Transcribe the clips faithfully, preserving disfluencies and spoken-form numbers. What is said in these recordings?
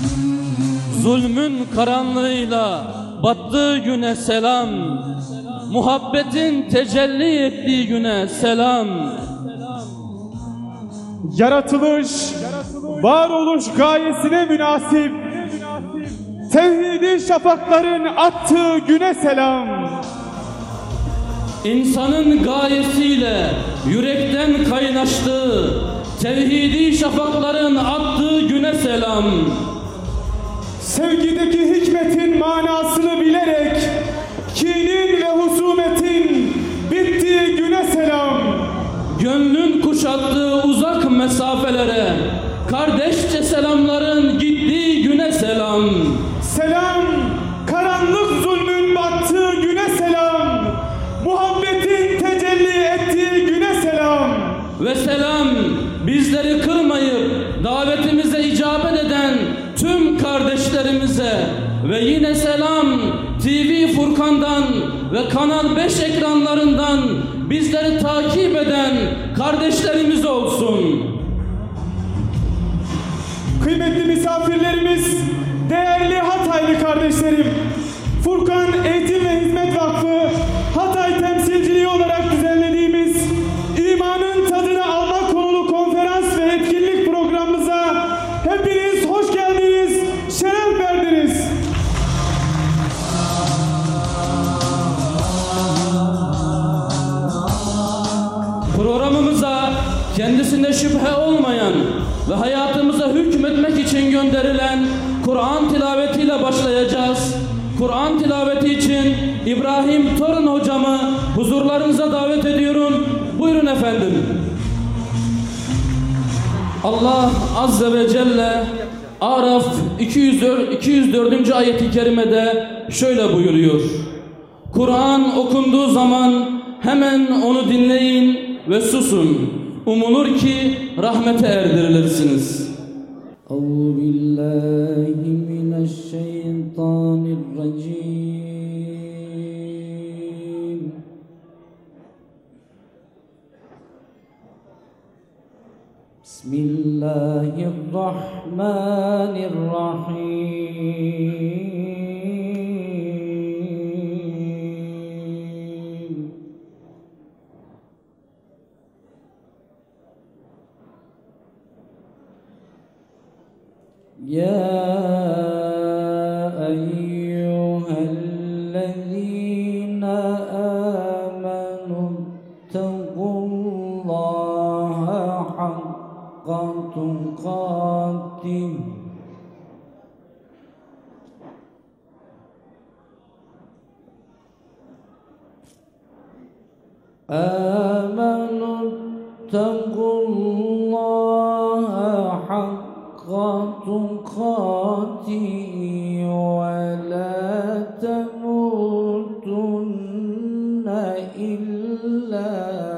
Zulmün karanlığıyla battığı güne selam, muhabbetin tecelli ettiği güne selam. Yaratılış, varoluş gayesine münasip, tevhidi şafakların attığı güne selam. İnsanın gayesiyle yürekten kaynaştığı, tevhidi şafakların attığı güne selam. Sevgideki hikmetin manasını bilerek kinin ve husumetin bittiği güne selam. Gönlün kuşattığı uzak mesafelere kardeşçe selamların gittiği güne selam. Selam, karanlık zulmün battığı güne selam. Muhabbetin tecelli ettiği güne selam. Ve selam, bizleri kırmayıp davetimize icabet eden tüm kardeşlerimize. Ve yine selam, T V Furkan'dan ve Kanal beş ekranlarından bizleri takip eden kardeşlerimiz olsun. Kıymetli misafirlerimiz, değerli Hataylı kardeşlerim, Furkan Eğitim ve Hizmet Vakfı Hatay temsilciliği olarak düzenlediğimiz İmanın Tadını Almak konulu konferans ve etkinlik programımıza hepiniz hoş geldiniz, şeref verdiniz. Programımıza kendisinde şüphe olmayan ve hayatımıza hükmetmek için gönderilen Kur'an tilavetiyle başlayacağız. Kur'an tilaveti için İbrahim Torun hocamı huzurlarınıza davet ediyorum. Buyurun efendim. Allah Azze ve Celle Araf iki yüz dördüncü ayeti kerimede şöyle buyuruyor. Kur'an okunduğu zaman hemen onu dinleyin ve susun. Umulur ki rahmete erdirilirsiniz. Euzubillahimineşşeytanirracim. Bismillahirrahmanirrahim. يا أيها الذين آمنوا اتقوا الله حق تقاته آمنوا اتقوا الله حق تقاته ولا تموتن إلا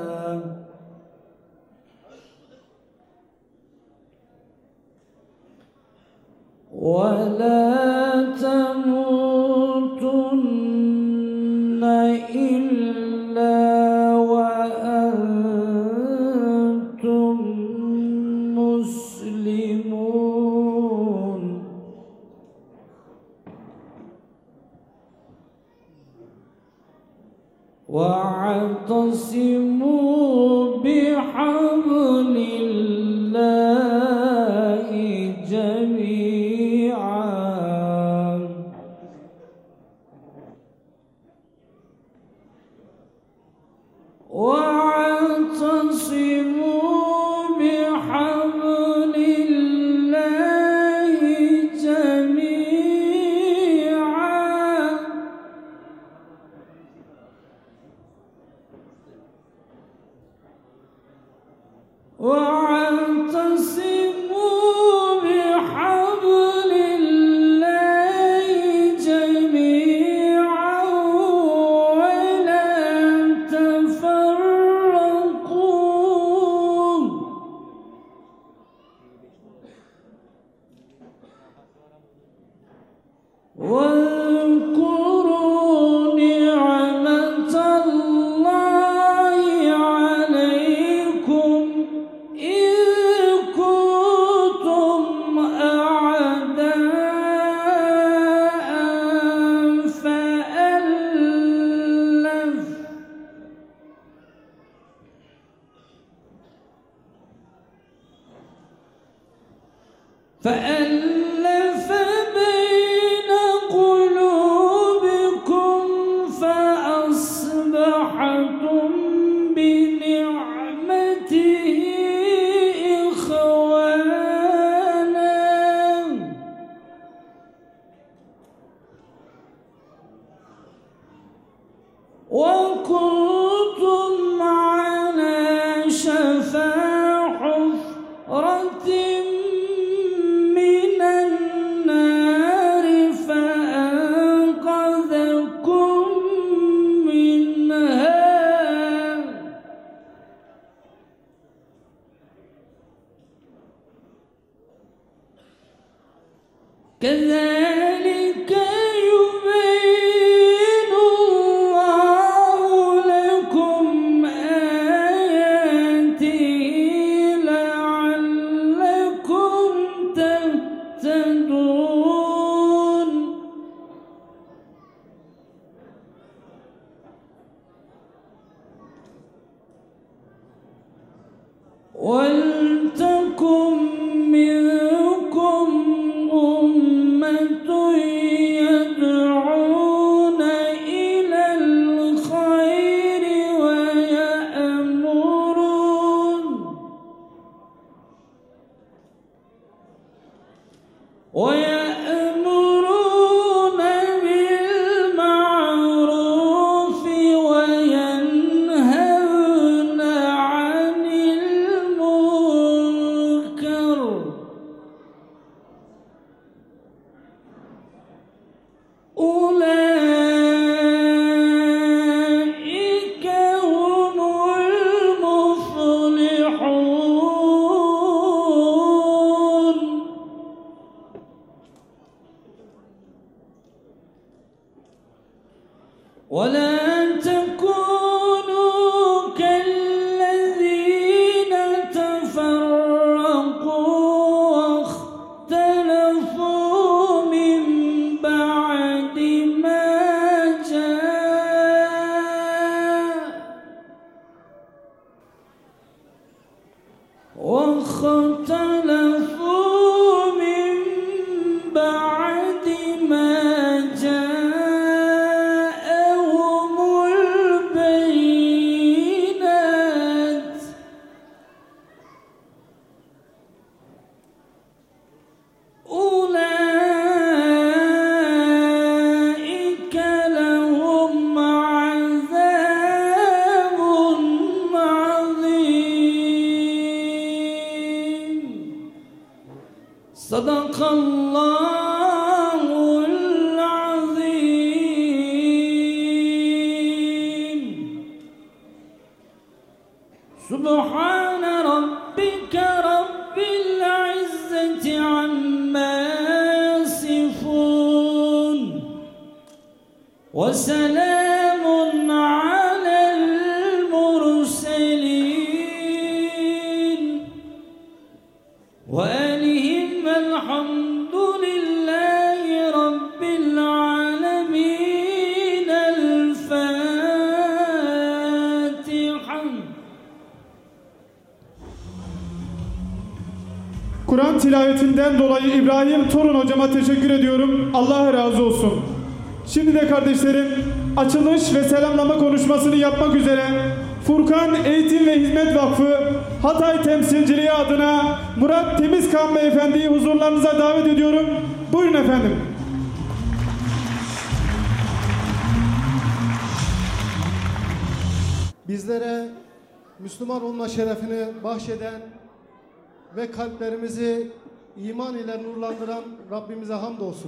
ولا تموتن إلا وأنتم مسلمون واعتصموا بحبل الله جميعا واعتصموا بحبل الله جميعا واعتصموا بحبل الله جميعا ولا تفرقوا واذكروا نعمة الله عليكم إذ فألف بين قلوبكم فأصبحتم بنعمته إخوانا وكنتم على شفا حفرة من النار فأنقذكم منها كذلك يبين الله لكم آياته لعلكم تهتدون ولتكن منكم أمة يدعون إلى الخير ويأمرون ويأمرون بالمعروف وينهون عن المنكر أولئك هم المفلحون ولا تكونوا كالذين تفرقوا واختلفوا من بعد ما جاء واختلفوا من بعد ما جاءهم البينات أولئك لهم عذاب عظيم صدق الله العظيم سبحان ربك رب العزة عما يصفون وسلام على المرسلين وآلهم الحمد لله رب العالمين الفاتحة. Kur'an tilavetinden dolayı İbrahim Torun hocama teşekkür ediyorum. Allah razı olsun. Şimdi de kardeşlerim açılış ve selamlama konuşmasını yapmak üzere Furkan Eğitim ve Hizmet Vakfı Hatay temsilciliği adına Murat Temizkan Beyefendi'yi huzurlarınıza davet ediyorum. Buyurun efendim. Bizlere Müslüman olma şerefini bahşeden ve kalplerimizi iman ile nurlandıran Rabbimize hamdolsun.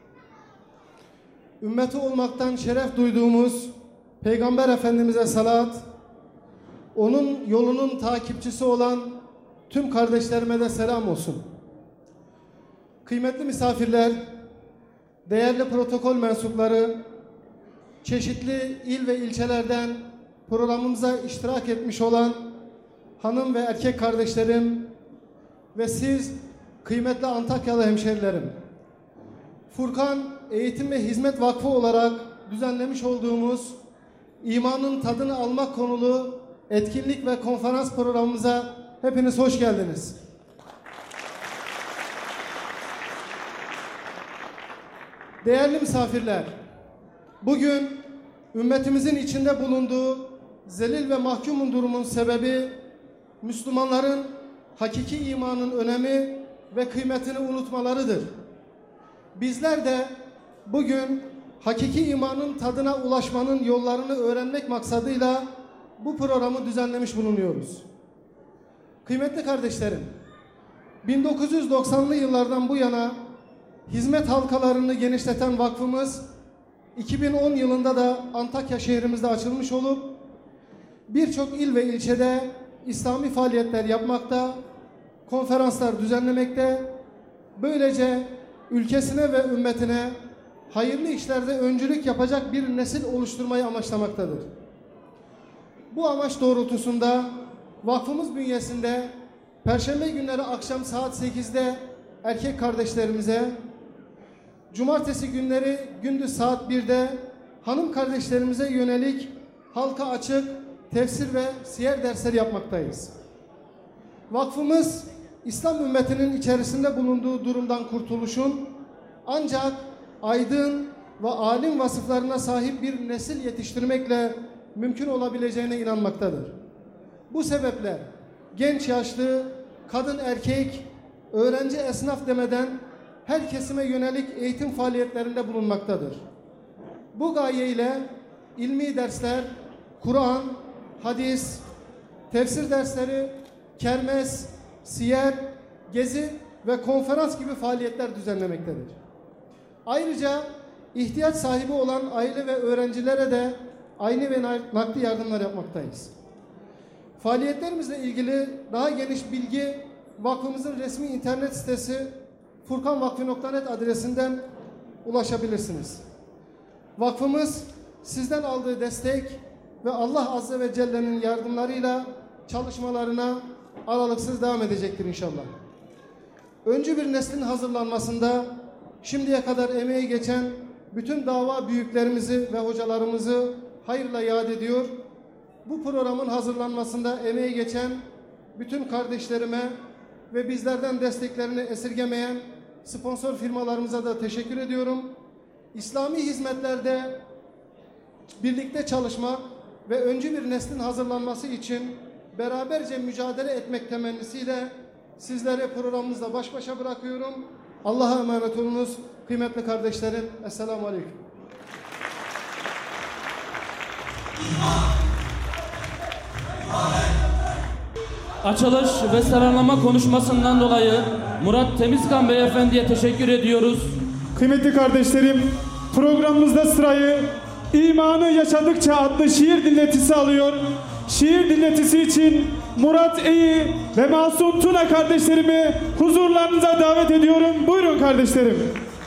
Ümmeti olmaktan şeref duyduğumuz Peygamber Efendimiz'e salat, onun yolunun takipçisi olan tüm kardeşlerime de selam olsun. Kıymetli misafirler, değerli protokol mensupları, çeşitli il ve ilçelerden programımıza iştirak etmiş olan hanım ve erkek kardeşlerim ve siz kıymetli Antakyalı hemşerilerim. Furkan Eğitim ve Hizmet Vakfı olarak düzenlemiş olduğumuz imanın tadını almak konulu etkinlik ve konferans programımıza hepiniz hoş geldiniz. değerli misafirler, bugün ümmetimizin içinde bulunduğu zelil ve mahkumun durumun sebebi Müslümanların hakiki imanın önemi ve kıymetini unutmalarıdır. Bizler de bugün hakiki imanın tadına ulaşmanın yollarını öğrenmek maksadıyla bu programı düzenlemiş bulunuyoruz. Kıymetli kardeşlerim, bin dokuz yüz doksanlı yıllardan bu yana hizmet halkalarını genişleten vakfımız iki bin on yılında da Antakya şehrimizde açılmış olup birçok il ve ilçede İslami faaliyetler yapmakta, konferanslar düzenlemekte, böylece ülkesine ve ümmetine hayırlı işlerde öncülük yapacak bir nesil oluşturmayı amaçlamaktadır. Bu amaç doğrultusunda vakfımız bünyesinde Perşembe günleri akşam saat sekizde erkek kardeşlerimize, cumartesi günleri gündüz saat birde hanım kardeşlerimize yönelik halka açık tefsir ve siyer dersleri yapmaktayız. Vakfımız İslam ümmetinin içerisinde bulunduğu durumdan kurtuluşun ancak aydın ve alim vasıflarına sahip bir nesil yetiştirmekle mümkün olabileceğine inanmaktadır. Bu sebeple genç yaşlı, kadın erkek, öğrenci esnaf demeden her kesime yönelik eğitim faaliyetlerinde bulunmaktadır. Bu gaye ile ilmi dersler, Kur'an, hadis, tefsir dersleri, kermes, siyer, gezi ve konferans gibi faaliyetler düzenlemektedir. Ayrıca ihtiyaç sahibi olan aile ve öğrencilere de ayni ve nakdi yardımlar yapmaktayız. Faaliyetlerimizle ilgili daha geniş bilgi vakfımızın resmi internet sitesi furkanvakfi nokta net adresinden ulaşabilirsiniz. Vakfımız sizden aldığı destek ve Allah Azze ve Celle'nin yardımlarıyla çalışmalarına aralıksız devam edecektir inşallah. Öncü bir neslin hazırlanmasında şimdiye kadar emeği geçen bütün dava büyüklerimizi ve hocalarımızı hayırla yad ediyor. Bu programın hazırlanmasında emeği geçen bütün kardeşlerime ve bizlerden desteklerini esirgemeyen sponsor firmalarımıza da teşekkür ediyorum. İslami hizmetlerde birlikte çalışmak ve öncü bir neslin hazırlanması için beraberce mücadele etmek temennisiyle sizlere programımızda baş başa bırakıyorum. Allah'a emanet olunuz. Kıymetli kardeşlerim, Esselamu Aleyküm. Açılış ve selamlama konuşmasından dolayı Murat Temizkan Beyefendi'ye teşekkür ediyoruz. Kıymetli kardeşlerim, programımızda sırayı İmanı Yaşadıkça adlı şiir dinletisi alıyor. Şiir dinletisi için Murat Eyi ve Masum Tuna kardeşlerimi huzurlarınıza davet ediyorum. Buyurun kardeşlerim.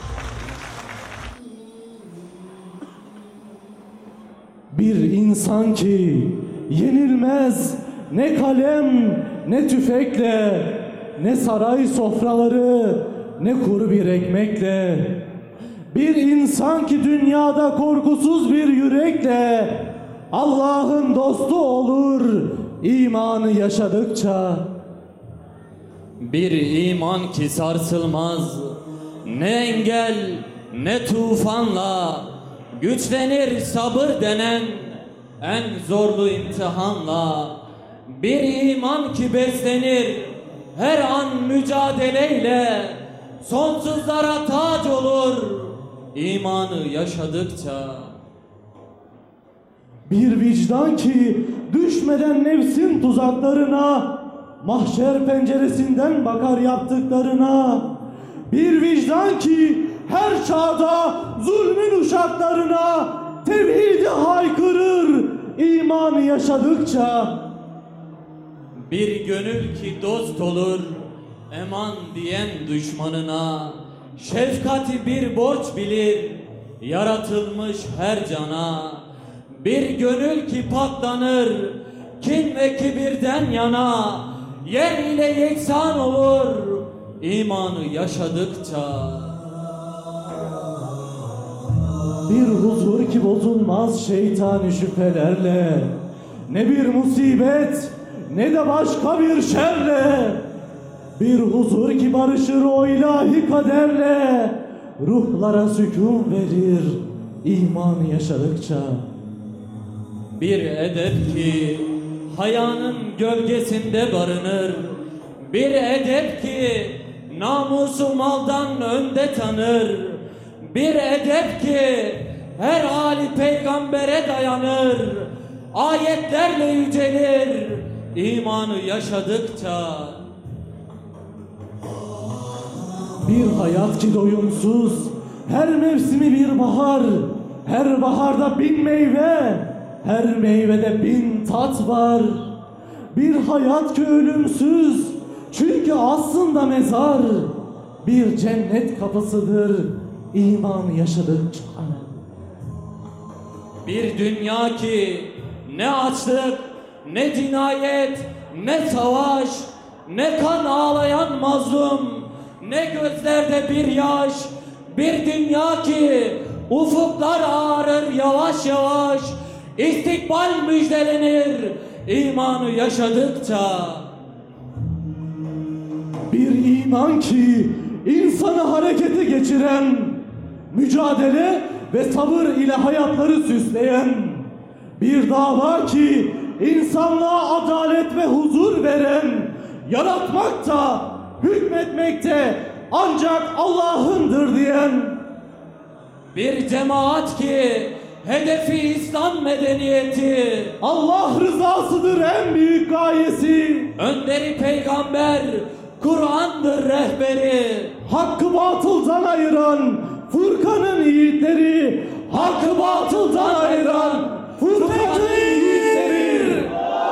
Bir insan ki yenilmez ne kalem ne tüfekle, ne saray sofraları ne kuru bir ekmekle. Bir insan ki dünyada korkusuz bir yürekle Allah'ın dostu olur imanı yaşadıkça. Bir iman ki sarsılmaz ne engel ne tufanla, güçlenir sabır denen en zorlu imtihanla. Bir iman ki beslenir her an mücadeleyle, sonsuzlara taç olur imanı yaşadıkça. Bir vicdan ki düşmeden nefsin tuzaklarına, mahşer penceresinden bakar yaptıklarına. Bir vicdan ki her çağda zulmün uşaklarına tevhidi haykırır imanı yaşadıkça. Bir gönül ki dost olur eman diyen düşmanına, şefkati bir borç bilir yaratılmış her cana. Bir gönül ki patlanır kin ve kibirden yana, yer ile yeksan olur imanı yaşadıkça. Bir huzur ki bozulmaz şeytani şüphelerle, ne bir musibet ne de başka bir şerle. Bir huzur ki barışır o ilahi kaderle, ruhlara sükun verir imanı yaşadıkça. Bir edep ki hayanın gölgesinde barınır. Bir edep ki namusu maldan önde tanır. Bir edep ki her hali peygambere dayanır. Ayetlerle yücelir imanı yaşadıkça. Bir hayat ki doyumsuz, her mevsimi bir bahar, her baharda bin meyve, her meyvede bin tat var. Bir hayat ki ölümsüz, çünkü aslında mezar, bir cennet kapısıdır imanı yaşadıkça. Bir dünya ki ne açlık, ne cinayet, ne savaş, ne kan ağlayan mazlum, ne gözlerde bir yaş. Bir dünya ki ufuklar ağarır yavaş yavaş, istikbal müjdelenir imanı yaşadıkça. Bir iman ki insanı harekete geçiren, mücadele ve sabır ile hayatları süsleyen, bir dava ki insanlığa adalet ve huzur veren, yaratmakta, hükmetmekte ancak Allah'ındır diyen, bir cemaat ki hedefi İslam medeniyeti, Allah rızasıdır en büyük gayesi, önderi peygamber, Kur'an'dır rehberi, hakkı batıldan ayıran Furkan'ın yiğitleri, hakkı batıldan ayıran Furkan'ın yiğitleri.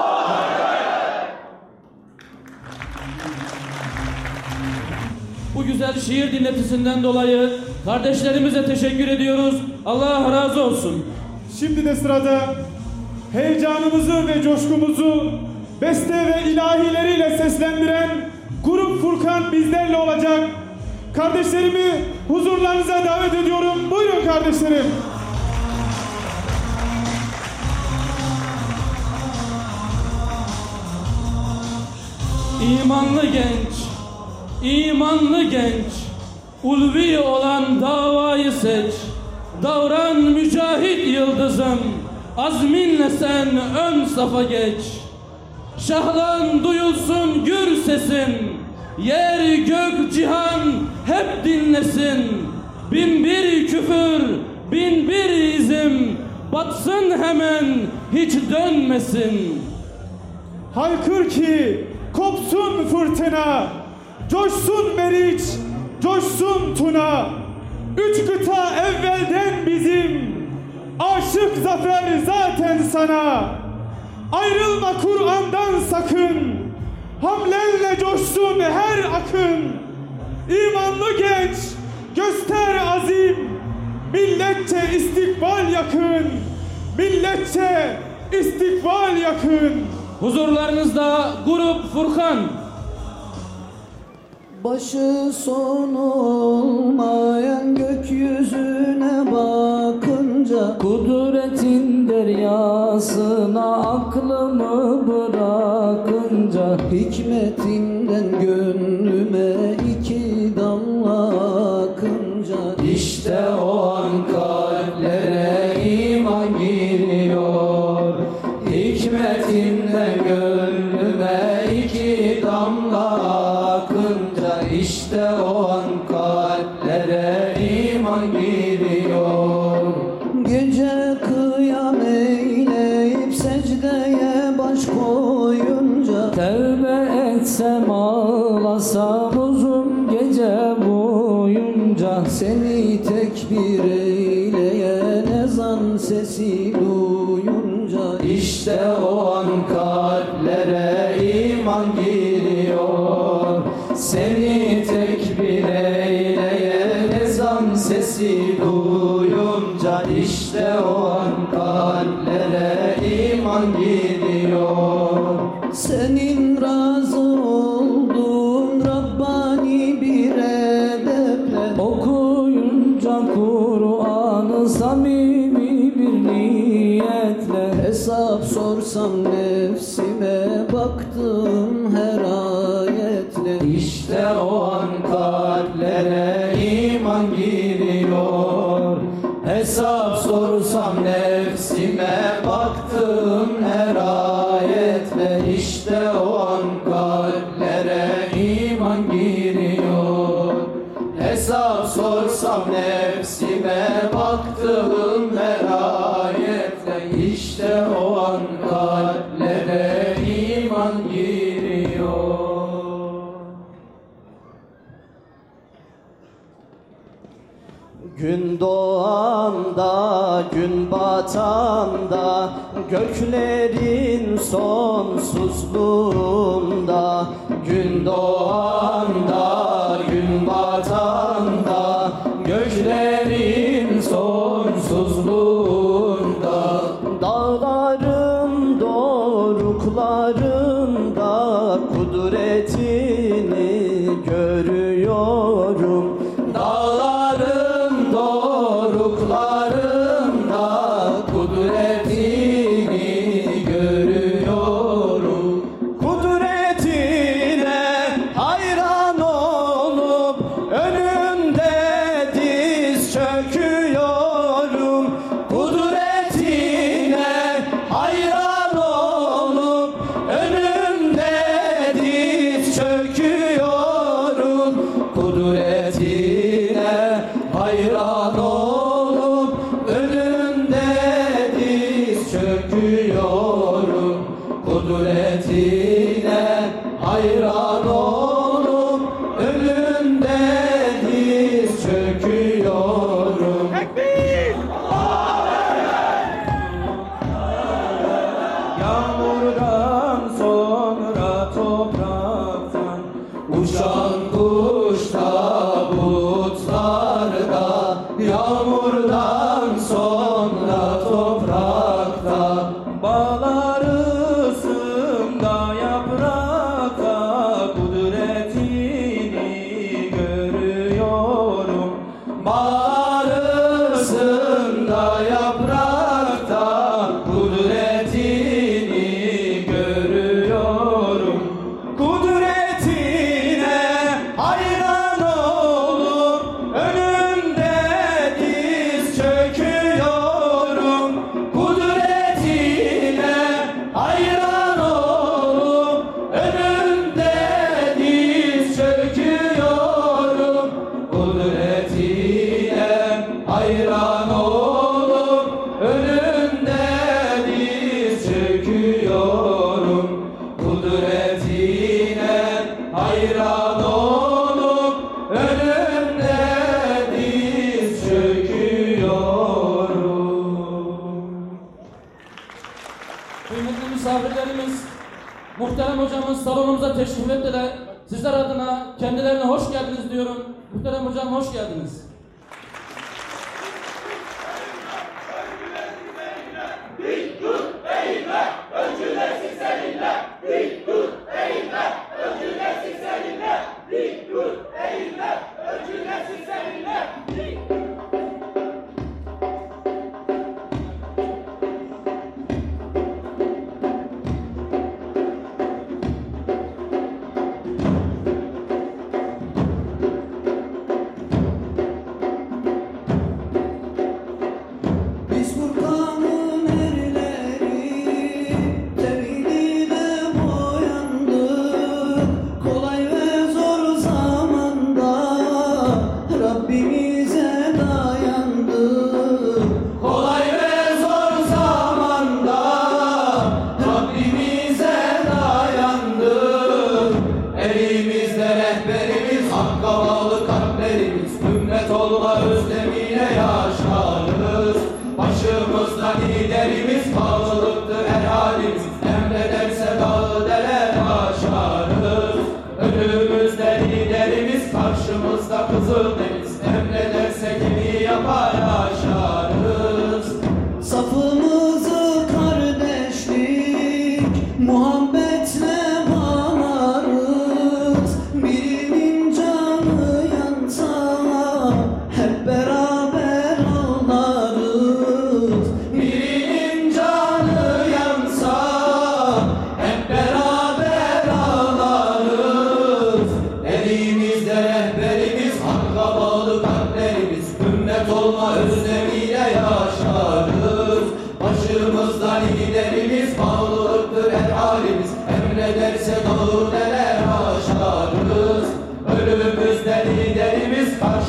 Bu güzel şiir dinletisinden dolayı kardeşlerimize teşekkür ediyoruz. Allah razı olsun. Şimdi de sırada heyecanımızı ve coşkumuzu beste ve ilahileriyle seslendiren Grup Furkan bizlerle olacak. Kardeşlerimi huzurlarınıza davet ediyorum. Buyurun kardeşlerim. İmanlı genç, imanlı genç, ulvi olan davayı seç. Davran mücahit yıldızım, azminle sen ön safa geç. Şahlan duyulsun gür sesin, yer gök cihan hep dinlesin. Bin bir küfür, bin bir izim, batsın hemen hiç dönmesin. Haykır ki kopsun fırtına, coşsun Meriç, coşsun Tuna. Üç kıta evvelden bizim, aşık zafer zaten sana. Ayrılma Kur'an'dan sakın, hamlenle coşsun her akın. İmanlı genç, göster azim, milletçe istikbal yakın. Milletçe istikbal yakın. Huzurlarınızda Grup Furkan. Başı sonu olmayan gökyüzüne bakınca, kudretin deryasına aklımı bırakınca, hikmetinden gönlüme iki damla akınca, işte o an kalplere iman giriyor. Hikmetinden gönlüme iki damla akınca, işte o an kalplere iman giriyor. Gece kıyam eyleyip secdeye baş koyunca, tevbe etsem ağlasam uzun gece boyunca, seni tekbir eyleyen ezan sesi duyunca, işte o an kalplere iman giriyor. Seni tekbir eyleyen ezan sesi duyunca, işte o an kalplere iman giriyor. Senin razı olduğun Rabbani bir edeple okuyunca Kur'an'ı samimi bir niyetle, hesap sorsam nefsime baktım her ayetle, işte o an kalplere iman giriyor. iman giriyor. Hesap sorsam nefsime baktığım her ayetle, işte o an kalplere iman giriyor. Gün doğanda, gün batanda, göklerin sonsuzluğunda. Gün doğanda, gün batanda, göklerin sonsuzluğunda. Dağların doruklarında kudretini görüyorum. Dağların doruklarında kudretini görüyorum. Kudretine hayran olup önünde diz çöküyorum. Kudretine hayran olup önünde diz çöküyorum. Kudretine hayran olup önünde diz çöküyorum. Kudretine hayran olup önünde diz çöküyorum. Yağmurdan sonra topraktan uçan kuşlar bulutlarda, yağmurdan sonra toprakta, bağlar ısında yaprakta kudretini görüyorum. Bağlar ısında yaprakta kudretini görüyorum. Kudretine hayran olup önünde diz çöküyorum. Kudretine hayran olup önünde diz çöküyorum. Kudretine hayran olup önünde diz çöküyorum. Kudretine hayran olup önünde diz çöküyorum. Kıymetli misafirlerimiz, muhterem hocamız salonumuza teşrif ettiler. Sizler adına kendilerine hoş geldiniz diyorum. Muhterem hocam hoş geldiniz. Biz Furkan'ın erleri tevhidine boyandık. Kolay ve zor zamanda Rabbimize dayandık. Kolay ve zor zamanda Rabbimize dayandık. Elimizde rehberimiz, Hakk'a bağlı kalplerimiz, ümmet olma özlemiyle yaşarız. Başımızda liderimiz, bağlılıktır her halimiz, emrederse dağı dere aşarız. Önümüzde liderimiz, karşımızda Kızıldeniz, emrederse kimi yapar aşarız. Safımızı kardeşlik, muhabbetle bağlarız.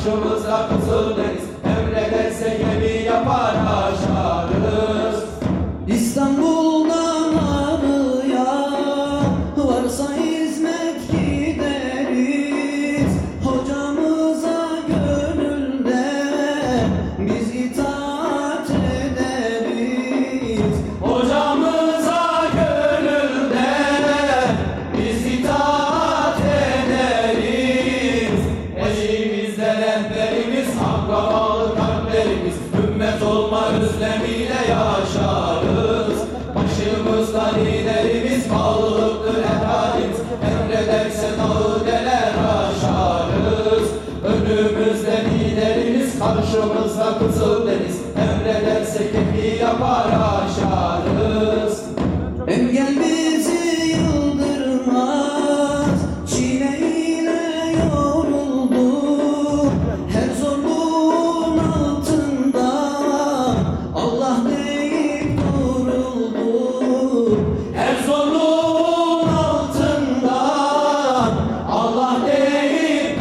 Karşımızda Kızıldeniz, emrederse gemi yapar aşarız. İstanbul'dan Ağrı'ya varsa hizmet gideriz. Hocamıza gönülde biz itaat ederiz. Hocamıza gönülde biz itaat ederiz. Eşimizde rehberimiz, hakka bağlı kalplerimiz, ümmet olma özlemiyle yaşarız. Başımızda liderimiz, bağlılıktır efendimiz, emrederse dağı deler aşarız. Önümüzde liderimiz, karşımızda Kızıldeniz, emrederse gemi yapar aşarız. Engel bizi yıldırmaz, çile ile yorulduk. Her zorluğun altında Allah deyip durulduk. Her zorluğun altında Allah deyip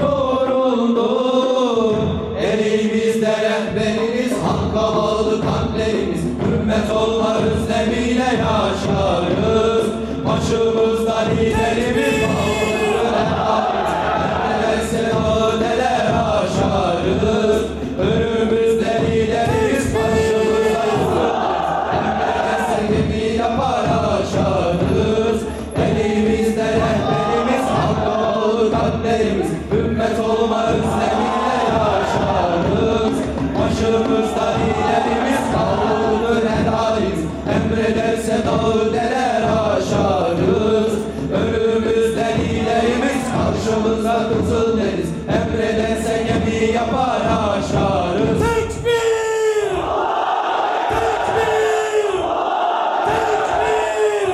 duruldu. Elimizde rehberimiz, hakka bağlı kalplerimiz, ümmet olma özlemiyle yaşarız. Başımızda liderimiz, bağlıdır efendimiz, emrederse dağı deler aşarız. Önümüzde liderimiz, başımızda emrederse gemi yapar aşarız. Elimizde rehberimiz, hakka bağlı kalplerimiz, ümmet olma özlemiyle yaşarız. Başımızda liderimiz, bağlıdır efendimiz, emrederse dağı deler aşarız. Önümüzde liderimiz, karşımızda Kızıldeniz, emrederse gemi yapar aşarız. Tekbir! Tekbir! Tekbir!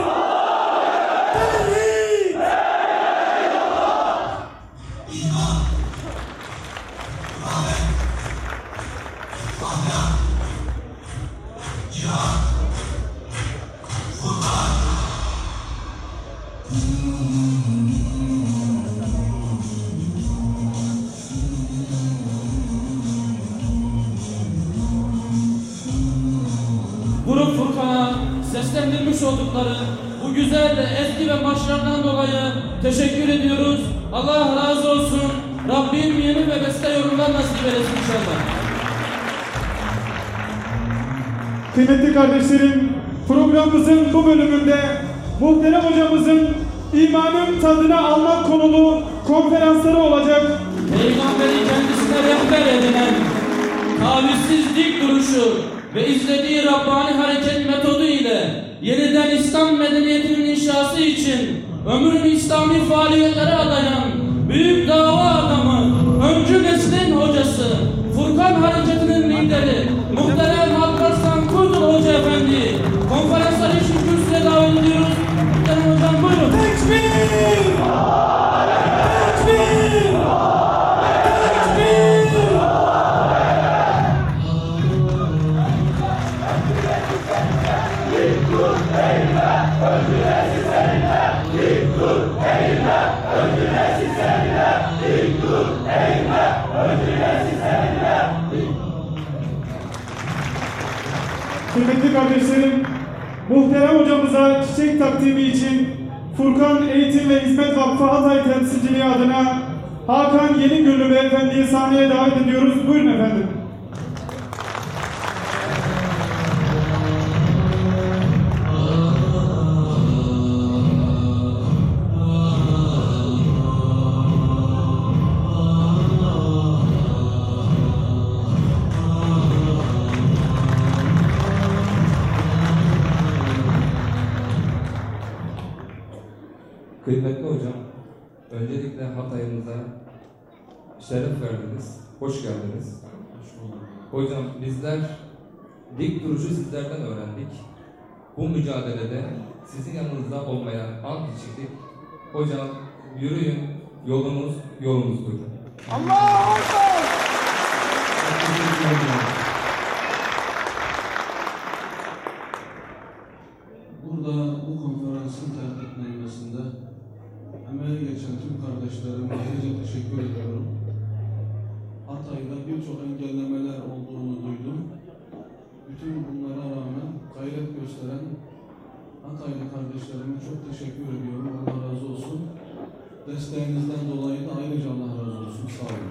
Tevhid! Grup Furkan'a seslendirmiş oldukları bu güzel ezgi ve marşlardan dolayı teşekkür ediyoruz. Allah razı olsun. Rabbim yeni ve beste yorumlar nasip eylesin inşallah. Kıymetli kardeşlerim, programımızın bu bölümünde muhterem hocamızın imanın tadını almak konulu konferansları olacak. Peygamberi kendisine rehber edinen, tavizsiz dik duruşu ve izlediği Rabbani hareket metodu ile yeniden İslam medeniyetinin inşası için ömrünü İslami faaliyetlere adayan büyük dava adamı, öncü neslin hocası, Furkan hareketinin lideri, muhterem Alparslan Kurdul Hoca Efendi konferanslar için kürsüye davet ediyoruz. Muhterem hocam buyurun. Tekbir! Tekbir! Tekbir! Kıymetli kardeşlerim, muhterem hocamıza çiçek takdimi için Furkan Eğitim ve Hizmet Vakfı Hatay temsilciliği adına Hakan Yenigürlü Beyefendi'yi sahneye davet ediyoruz. Buyurun efendim. Kıymetli hocam, öncelikle Hatay'ımıza şeref verdiniz, hoş geldiniz. Hocam bizler dik duruşu sizlerden öğrendik. Bu mücadelede sizin yanınızda olmaya ant içtik. Hocam yürüyün, yolumuz yolumuzdur. Allahu Ekber! Burada bu konferansın tertip edilmesinde emeği geçen tüm kardeşlerime ayrıca teşekkür ediyorum. Hatay kardeşlerime çok teşekkür ediyorum. Allah razı olsun. Desteğinizden dolayı da ayrıca Allah razı olsun. Sağ olun.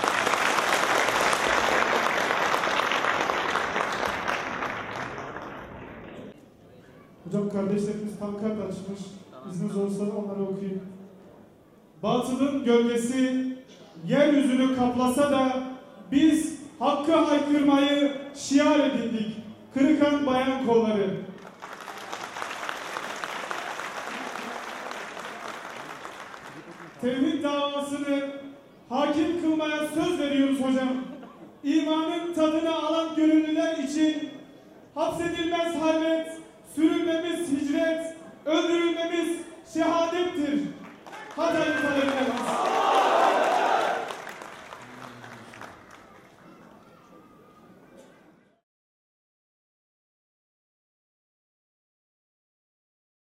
Hocam kardeşlerimiz pankart açmış. İzniniz olsa onları okuyayım. Batılın gölgesi yeryüzünü kaplasa da biz hakkı haykırmayı şiar edindik. Kırıkan bayan kolları. Tevhid davasını hakim kılmaya söz veriyoruz hocam. İmanın tadını alan gönüllüler için hapsedilmez halvet, sürülmemiz hicret, öldürülmemiz şehadettir. Hatay'ın talebine